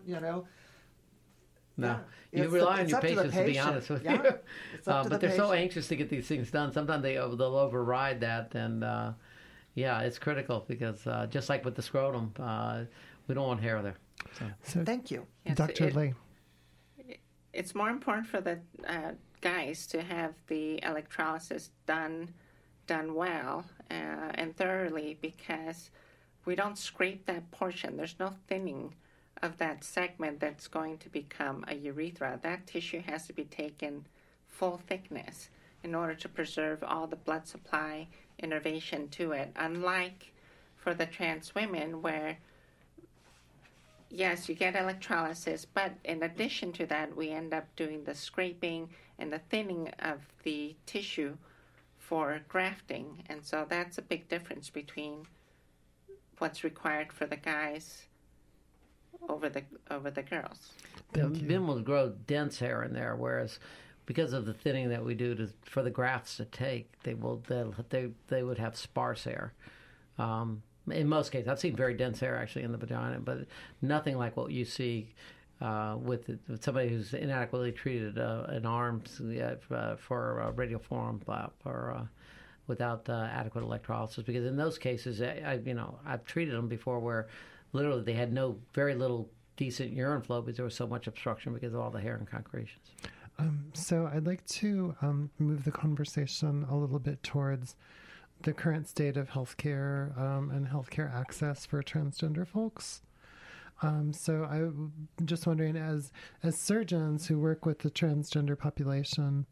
[SPEAKER 3] No, you rely on your patients to be honest with you.
[SPEAKER 5] But
[SPEAKER 3] they're so anxious to get these things done. Sometimes they'll override that, and Yeah, it's critical because just like with the scrotum, we don't want hair there.
[SPEAKER 1] So,
[SPEAKER 5] Thank you.
[SPEAKER 4] Yes,
[SPEAKER 1] Dr. Lay.
[SPEAKER 4] It's more important for the guys to have the electrolysis done well and thoroughly, because we don't scrape that portion. There's no thinning of that segment that's going to become a urethra. That tissue has to be taken full thickness in order to preserve all the blood supply innervation to it. Unlike for the trans women, where yes, you get electrolysis, but in addition to that, we end up doing the scraping and the thinning of the tissue for grafting. And so that's a big difference between what's required for the guys over the girls.
[SPEAKER 3] Men will grow dense hair in there, whereas because of the thinning that we do for the grafts to take, they would have sparse hair. In most cases, I've seen very dense hair actually in the vagina, but nothing like what you see with somebody who's inadequately treated an arm for radioform or without adequate electrolysis. Because in those cases, I've treated them before where literally they had very little decent urine flow because there was so much obstruction because of all the hair and concretions.
[SPEAKER 1] So I'd like to move the conversation a little bit towards the current state of healthcare and healthcare access for transgender folks. So I'm just wondering, as surgeons who work with the transgender population,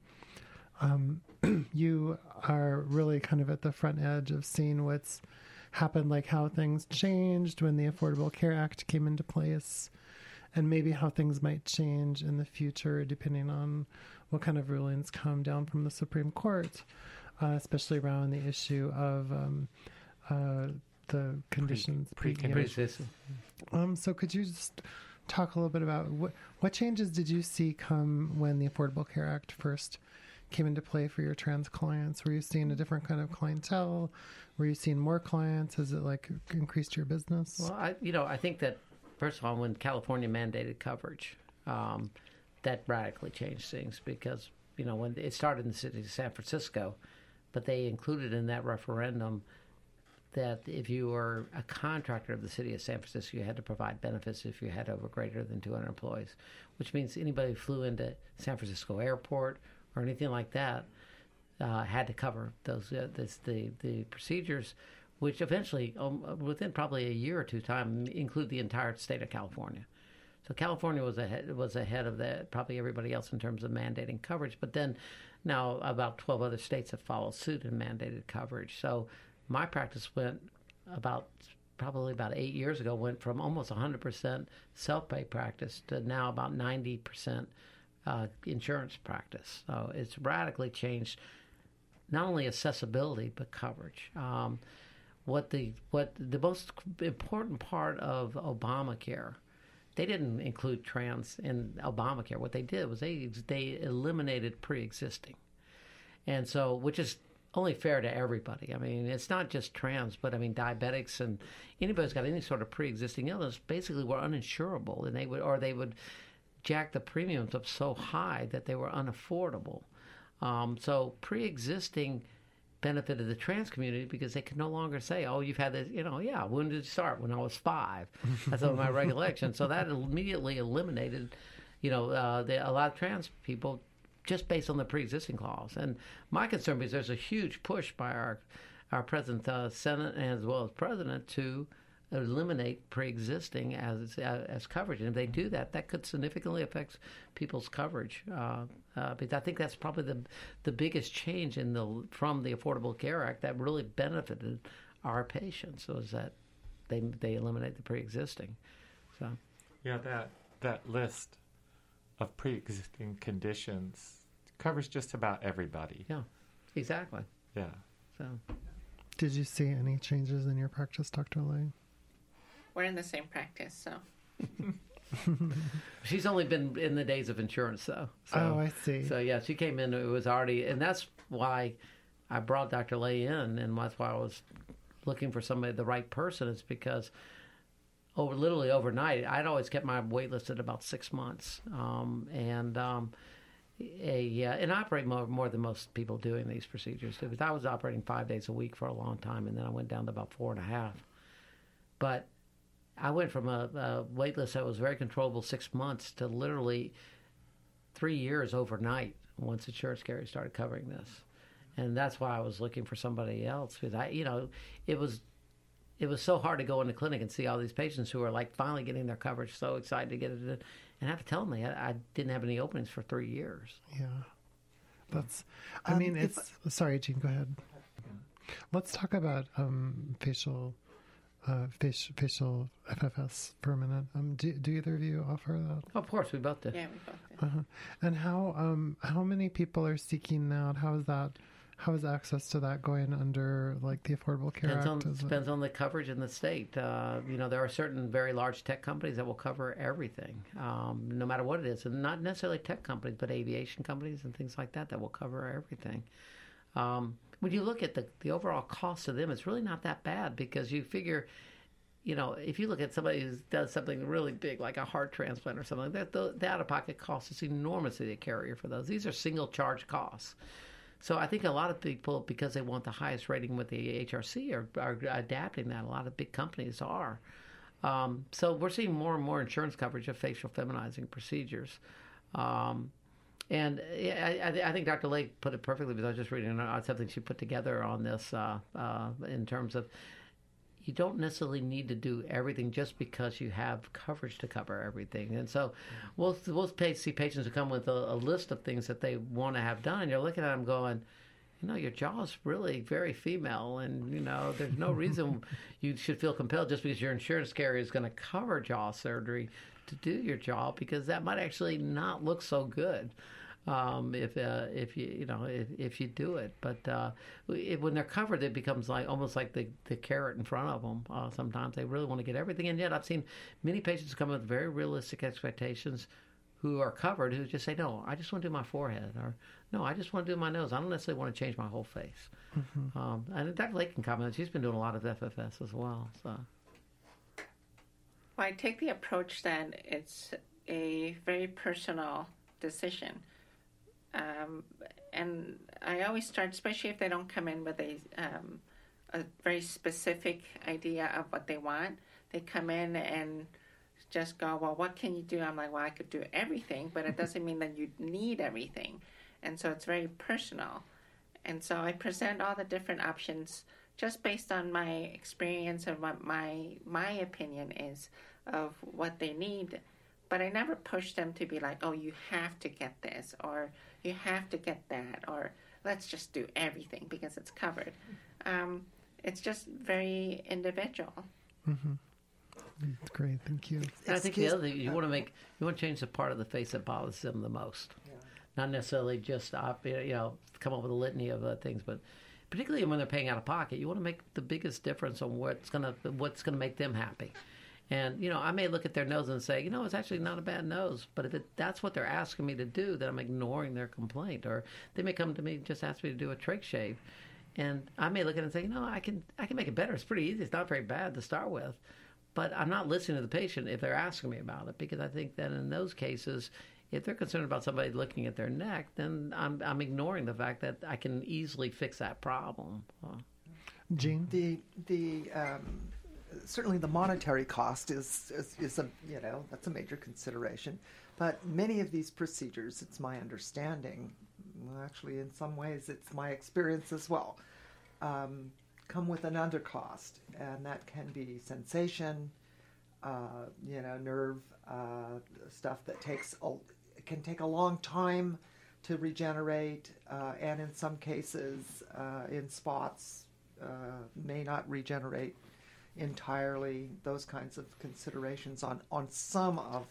[SPEAKER 1] you are really kind of at the front edge of seeing what's happened, like how things changed when the Affordable Care Act came into place, and maybe how things might change in the future depending on what kind of rulings come down from the Supreme Court, especially around the issue of the conditions.
[SPEAKER 3] Pre-existing.
[SPEAKER 1] So could you just talk a little bit about what changes did you see come when the Affordable Care Act first came into play for your trans clients? Were you seeing a different kind of clientele? Were you seeing more clients? Has it increased your business?
[SPEAKER 3] Well, I think that first of all, when California mandated coverage, that radically changed things because when it started in the city of San Francisco, but they included in that referendum that if you were a contractor of the city of San Francisco, you had to provide benefits if you had over greater than 200 employees, which means anybody who flew into San Francisco Airport or anything like that had to cover those the procedures, which eventually, within probably a year or two time, include the entire state of California. So California was ahead of that, probably everybody else in terms of mandating coverage. But then now about 12 other states have followed suit and mandated coverage. So my practice went probably about 8 years ago, went from almost 100% self-pay practice to now about 90% insurance practice. So it's radically changed not only accessibility but coverage. What the most important part of Obamacare, they didn't include trans in Obamacare. What they did was they eliminated pre-existing, and so which is only fair to everybody. I mean, it's not just trans, but I mean diabetics and anybody who's got any sort of pre-existing illness basically were uninsurable, and they would jack the premiums up so high that they were unaffordable. So pre-existing benefited the trans community because they could no longer say, "Oh, you've had this." When did it start? When I was 5. That's my recollection. So that immediately eliminated, a lot of trans people just based on the pre-existing clause. And my concern is there's a huge push by our present Senate as well as President to eliminate pre-existing as coverage. And if they do that, that could significantly affect people's coverage. Because I think that's probably the biggest change from the Affordable Care Act that really benefited our patients was that they eliminate the pre-existing. So
[SPEAKER 2] yeah, that list of pre-existing conditions covers just about everybody.
[SPEAKER 3] Yeah, exactly.
[SPEAKER 2] Yeah.
[SPEAKER 3] So
[SPEAKER 1] did you see any changes in your practice, Dr. Lay?
[SPEAKER 4] We're in the same practice, so.
[SPEAKER 3] She's only been in the days of insurance, though. So,
[SPEAKER 1] oh, I see.
[SPEAKER 3] So, yeah, she came in, it was already, and that's why I brought Dr. Lay in, and that's why I was looking for somebody, the right person, is because literally overnight, I'd always kept my wait list at about 6 months. and I operate more than most people doing these procedures. Because I was operating 5 days a week for a long time, and then I went down to about 4.5. But I went from a wait list that was very controllable 6 months to literally 3 years overnight once insurance carriers started covering this. And that's why I was looking for somebody else, because it was so hard to go in the clinic and see all these patients who are like finally getting their coverage, so excited to get it, and I have to tell them I didn't have any openings for 3 years.
[SPEAKER 1] Yeah, that's. I mean, it's. Sorry, Jean. Go ahead. Let's talk about facial FFS for a minute. Do either of you offer that?
[SPEAKER 3] Of course, we both do.
[SPEAKER 4] Yeah, we both do.
[SPEAKER 1] And how many people are seeking that? How is access to that going under like the Affordable Care Act?
[SPEAKER 3] Depends on the coverage in the state. There are certain very large tech companies that will cover everything, no matter what it is, and not necessarily tech companies, but aviation companies and things like that will cover everything. When you look at the overall cost of them, it's really not that bad, because you figure, if you look at somebody who does something really big, like a heart transplant or something like that, the out-of-pocket cost is enormous to the carrier for those. These are single charge costs. So I think a lot of people, because they want the highest rating with the HRC, are adapting that. A lot of big companies are. So we're seeing more and more insurance coverage of facial feminizing procedures. And I think Dr. Lake put it perfectly, because I was just reading something she put together on this in terms of, you don't necessarily need to do everything just because you have coverage to cover everything. And so we'll see patients who come with a list of things that they want to have done, and you're looking at them going, your jaw is really very female, and, there's no reason you should feel compelled just because your insurance carrier is going to cover jaw surgery to do your jaw, because that might actually not look so good. If you do it, but when they're covered, it becomes almost like the carrot in front of them. Sometimes they really want to get everything, and yet I've seen many patients come with very realistic expectations who are covered, who just say, "No, I just want to do my forehead," or "No, I just want to do my nose. I don't necessarily want to change my whole face." Mm-hmm. And Dr. Lake can comment. She's been doing a lot of FFS as well. So,
[SPEAKER 4] I take the approach that it's a very personal decision. And I always start, especially if they don't come in with a very specific idea of what they want. They come in and just go, "Well, what can you do?" I'm like, "Well, I could do everything," but it doesn't mean that you need everything. And so it's very personal. And so I present all the different options just based on my experience and what my opinion is of what they need. But I never push them to be like, "Oh, you have to get this," or "You have to get that," or "Let's just do everything because it's covered." It's just very individual.
[SPEAKER 1] Mm-hmm. That's great, thank you.
[SPEAKER 3] And I think the other thing, you want to change the part of the face that bothers them the most. Yeah. Not necessarily just come up with a litany of things, but particularly when they're paying out of pocket, you want to make the biggest difference on what's gonna make them happy. And, I may look at their nose and say, it's actually not a bad nose. But if that's what they're asking me to do, then I'm ignoring their complaint. Or they may come to me and just ask me to do a trach shave. And I may look at it and say, I can make it better. It's pretty easy. It's not very bad to start with. But I'm not listening to the patient if they're asking me about it. Because I think that in those cases, if they're concerned about somebody looking at their neck, then I'm ignoring the fact that I can easily fix that problem.
[SPEAKER 1] Jean?
[SPEAKER 5] Certainly the monetary cost is that's a major consideration. But many of these procedures, it's my understanding, actually in some ways it's my experience as well, come with an undercost, and that can be sensation, nerve stuff that can take a long time to regenerate, and in some cases, in spots, may not regenerate entirely. Those kinds of considerations on some of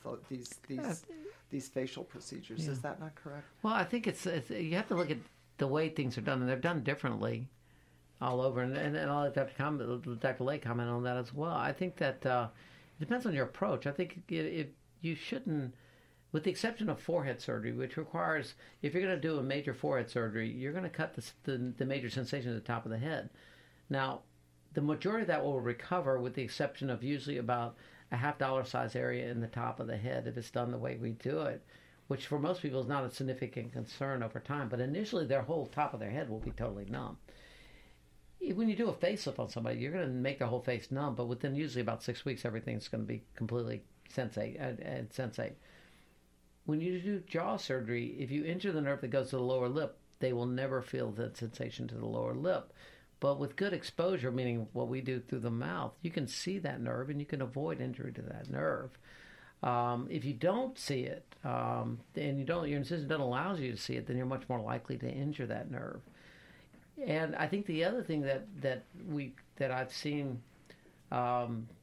[SPEAKER 5] these facial procedures. Yeah. Is that not correct?
[SPEAKER 3] Well, I think it's you have to look at the way things are done, and they're done differently all over. And I'll let Dr. Lake comment on that as well. I think that it depends on your approach. I think if you shouldn't, with the exception of forehead surgery, which requires, if you're going to do a major forehead surgery, you're going to cut the major sensation at the top of the head. Now, the majority of that will recover, with the exception of usually about a $50 size area in the top of the head if it's done the way we do it. which for most people is not a significant concern over time. But initially, their whole top of their head will be totally numb. When you do a facelift on somebody, you're going to make their whole face numb, but within usually about 6 weeks, everything's going to be completely sensate. When you do jaw surgery, if you injure the nerve that goes to the lower lip, they will never feel that sensation to the lower lip. But with good exposure, meaning what we do through the mouth, you can see that nerve and you can avoid injury to that nerve. If you don't see it, and your incision doesn't allow you to see it, then you're much more likely to injure that nerve. And I think the other thing that I've seen, I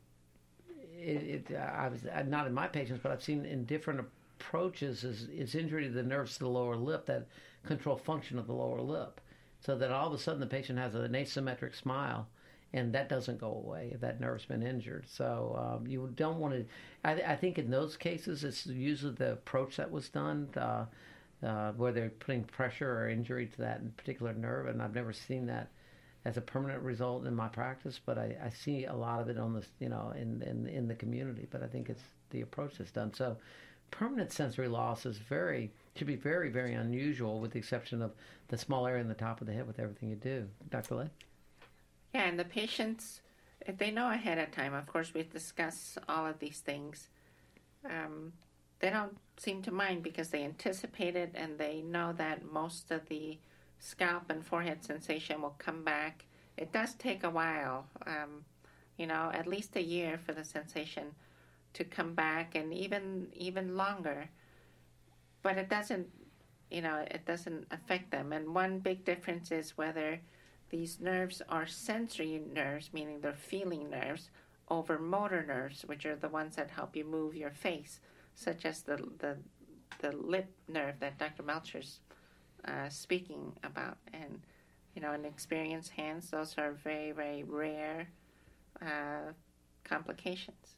[SPEAKER 3] was not in my patients, but I've seen in different approaches is injury to the nerves to the lower lip that control function of the lower lip, so that all of a sudden the patient has an asymmetric smile, and that doesn't go away if that nerve's been injured. So you don't want to. I think in those cases it's usually the approach that was done. Where they're putting pressure or injury to that particular nerve, and I've never seen that as a permanent result in my practice. But I see a lot of it on this, in the community. But I think it's the approach that's done. So, permanent sensory loss should be very, very unusual, with the exception of the small area in the top of the head with everything you do. Dr. Lay?
[SPEAKER 4] Yeah, and the patients, if they know ahead of time, of course, we discuss all of these things. They don't seem to mind because they anticipate it and they know that most of the scalp and forehead sensation will come back. It does take a while, at least a year for the sensation to come back, and even longer. But it doesn't affect them. And one big difference is whether these nerves are sensory nerves, meaning they're feeling nerves, over motor nerves, which are the ones that help you move your face, such as the lip nerve that Dr. Meltzer's speaking about. And, in experienced hands, those are very, very rare complications.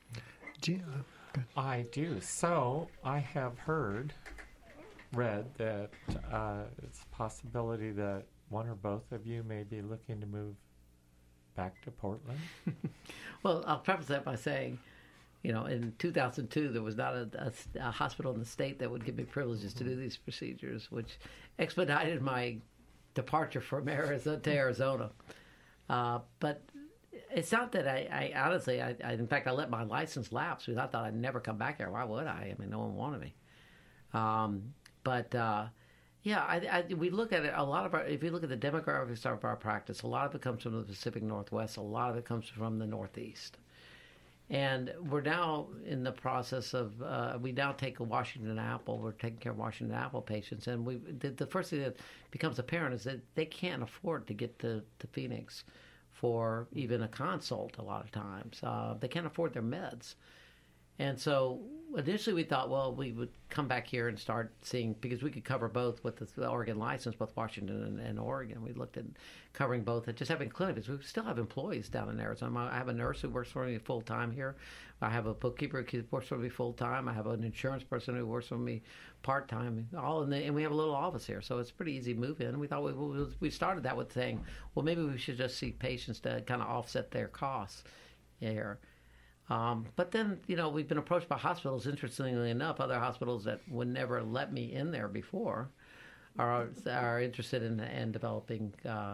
[SPEAKER 2] I do. So I have read that it's a possibility that one or both of you may be looking to move back to Portland.
[SPEAKER 3] Well, I'll preface that by saying, in 2002, there was not a hospital in the state that would give me privileges to do these procedures, which expedited my departure from Arizona. But it's not that I honestly, in fact, I let my license lapse because I thought I'd never come back here. Why would I? I mean, no one wanted me. We look at it, if you look at the demographics of our practice, a lot of it comes from the Pacific Northwest, a lot of it comes from the Northeast. And we're now in the process of, we now take Washington Apple. We're taking care of Washington Apple patients. And the first thing that becomes apparent is that they can't afford to get to Phoenix for even a consult a lot of times. They can't afford their meds. And so initially we thought, well, we would come back here and start seeing, because we could cover both with the Oregon license, both Washington and Oregon. We looked at covering both and just having clinics. We still have employees down in Arizona. I have a nurse who works for me full-time here. I have a bookkeeper who works for me full-time. I have an insurance person who works for me part-time. And we have a little office here, so it's pretty easy to move in. And we thought we started that with saying, well, maybe we should just see patients to kind of offset their costs here. But then, we've been approached by hospitals, interestingly enough, other hospitals that would never let me in there before are interested in developing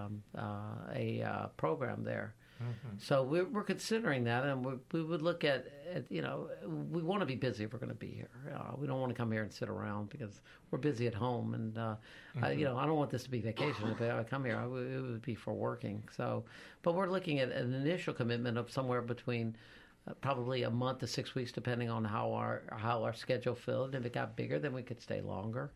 [SPEAKER 3] a program there. Mm-hmm. So we're considering that, and we would look at we want to be busy if we're going to be here. We don't want to come here and sit around because we're busy at home, and I don't want this to be vacation. If I come here, it would be for working. So, but we're looking at an initial commitment of somewhere between probably a month to 6 weeks, depending on how our schedule filled. If it got bigger, then we could stay longer.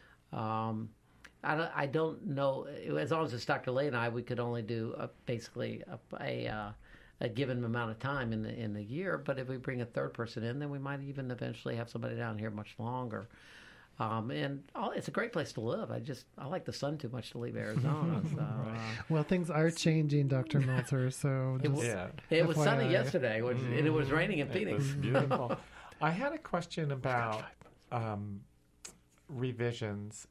[SPEAKER 3] I don't know. As long as it's Dr. Lay and I, we could only do basically a given amount of time in the year. But if we bring a third person in, then we might even eventually have somebody down here much longer. It's a great place to live. I like the sun too much to leave Arizona. So,
[SPEAKER 1] well, things are changing, Dr. Meltzer. So
[SPEAKER 3] it was sunny yesterday, and it was raining in Phoenix.
[SPEAKER 2] It was beautiful. I had a question about revisions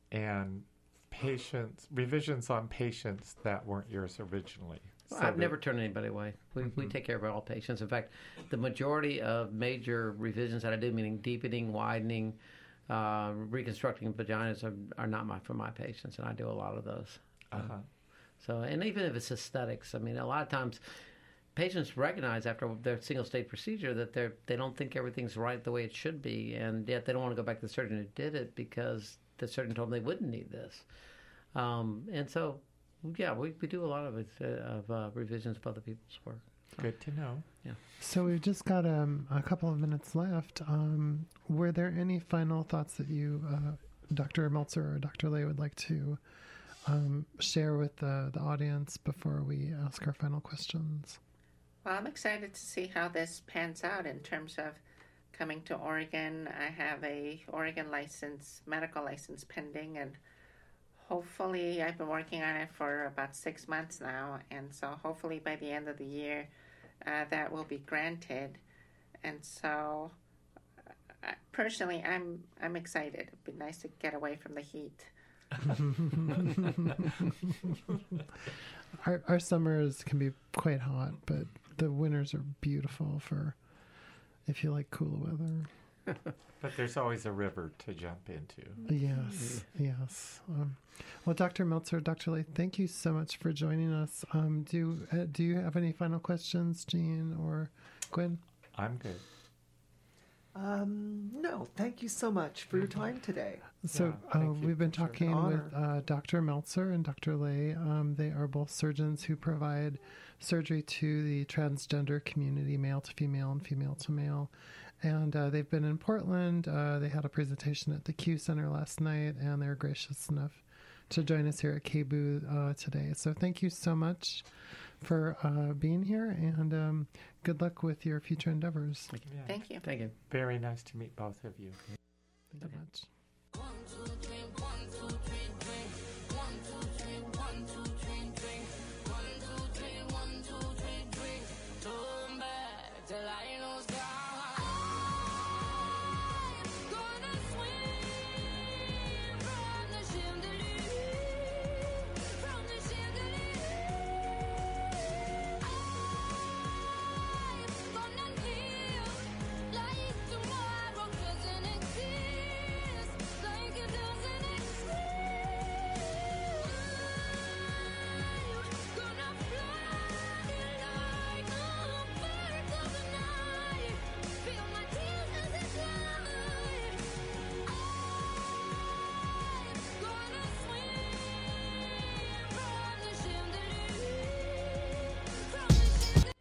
[SPEAKER 2] on patients that weren't yours originally.
[SPEAKER 3] I've never turned anybody away. We take care of all patients. In fact, the majority of major revisions that I do, meaning deepening, widening, reconstructing vaginas are not for my patients, and I do a lot of those. So, and even if it's aesthetics, I mean, a lot of times patients recognize after their single-stage procedure that they don't think everything's right the way it should be, and yet they don't want to go back to the surgeon who did it because the surgeon told them they wouldn't need this. And so, yeah, we do a lot of revisions of other people's work.
[SPEAKER 2] Good to know.
[SPEAKER 3] Yeah.
[SPEAKER 1] So we've just got a couple of minutes left. Were there any final thoughts that you, Dr. Meltzer or Dr. Lay, would like to share with the audience before we ask our final questions?
[SPEAKER 4] Well, I'm excited to see how this pans out in terms of coming to Oregon. I have a Oregon medical license pending, and hopefully I've been working on it for about 6 months now, and so hopefully by the end of the year that will be granted. And so personally, I'm excited. It'd be nice to get away from the heat.
[SPEAKER 1] Our summers can be quite hot, but the winters are beautiful for if you like cool weather.
[SPEAKER 2] But there's always a river to jump into.
[SPEAKER 1] Yes, yes. Well, Dr. Meltzer, Dr. Lay, thank you so much for joining us. Do you have any final questions, Jean or Gwen?
[SPEAKER 2] I'm good.
[SPEAKER 5] No, thank you so much for your time today.
[SPEAKER 1] So we've been talking with Dr. Meltzer and Dr. Lay. They are both surgeons who provide surgery to the transgender community, male to female and female to male. And they've been in Portland. They had a presentation at the Q Center last night, and they're gracious enough to join us here at KBOO today. So thank you so much for being here, and good luck with your future endeavors.
[SPEAKER 2] Yeah.
[SPEAKER 4] Thank you.
[SPEAKER 3] Thank you.
[SPEAKER 2] Very nice to meet both of you.
[SPEAKER 1] Thank you much.
[SPEAKER 6] 1, 2, 3, 1, 2, 3, drink. 1, 2, 3, 1, 2, 3, drink. 1, 2, 3, 1, 2, 3, drink. Turn back till I know sky. I'm gonna swim from the chandelier, from the chandelier. I'm gonna live like tomorrow doesn't exist, like it doesn't exist. I'm gonna fly like a bird of the night, feel my tears as they fly. I'm gonna swim from the chandelier, from the chandelier.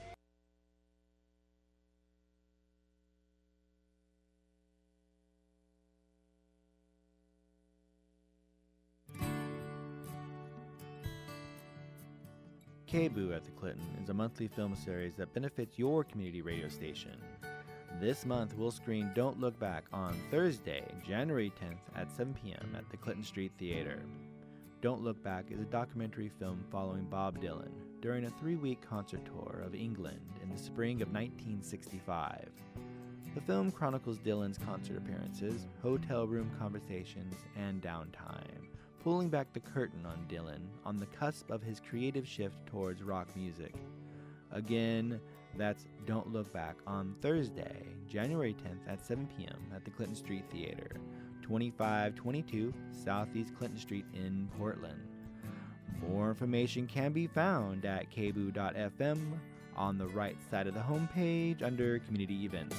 [SPEAKER 7] KBOO at the Clinton is a monthly film series that benefits your community radio station. This month, we'll screen Don't Look Back on Thursday, January 10th at 7 p.m. at the Clinton Street Theater. Don't Look Back is a documentary film following Bob Dylan during a 3-week concert tour of England in the spring of 1965. The film chronicles Dylan's concert appearances, hotel room conversations, and downtime, pulling back the curtain on Dylan on the cusp of his creative shift towards rock music. Again, that's Don't Look Back on Thursday, January 10th at 7 p.m. at the Clinton Street Theater, 2522 Southeast Clinton Street in Portland. More information can be found at kboo.fm on the right side of the homepage under Community Events.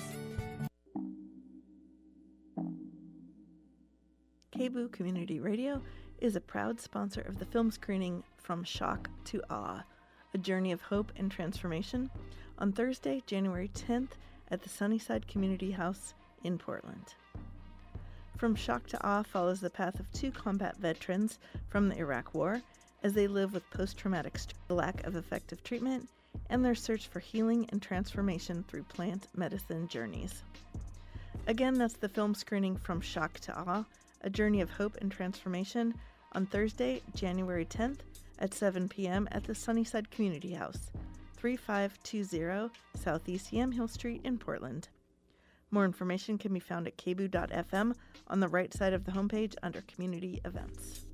[SPEAKER 8] KBOO Community Radio is a proud sponsor of the film screening From Shock to Awe, a journey of hope and transformation, on Thursday, January 10th at the Sunnyside Community House in Portland. From Shock to Awe follows the path of 2 combat veterans from the Iraq War as they live with post-traumatic stress, the lack of effective treatment, and their search for healing and transformation through plant medicine journeys. Again, that's the film screening From Shock to Awe, a journey of hope and transformation, on Thursday, January 10th at 7 p.m. at the Sunnyside Community House, 3520 Southeast Yamhill Street in Portland. More information can be found at kboo.fm on the right side of the homepage under Community Events.